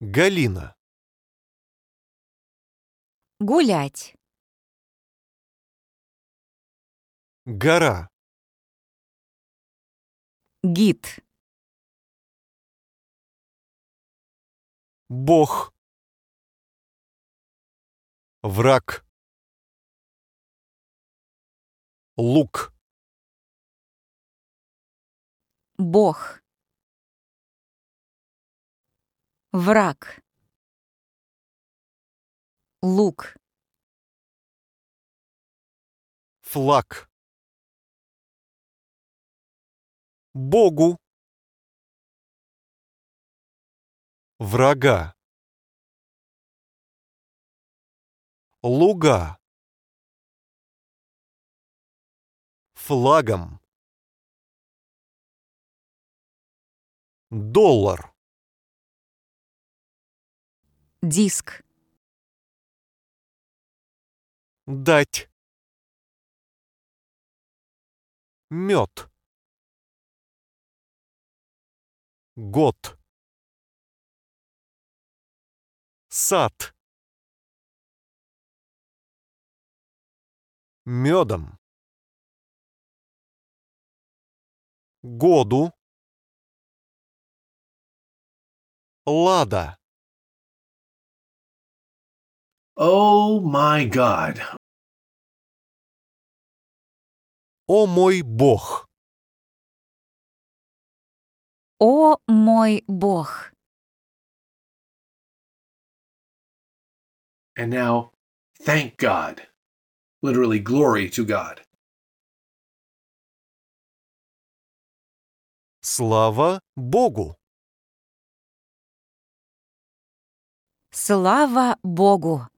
Галина. Гулять. Гора. Гид. Бог. Враг. Лук. Бог. Враг. Лук. Флаг. Богу. Врага. Луга. Флагом. Доллар. Диск. Дать. Мед. Год. Сад. Медом. Году. Лада. Oh my God. О мой Бог. О мой Бог. And now, thank God. Literally, glory to God. Слава Богу. Слава Богу.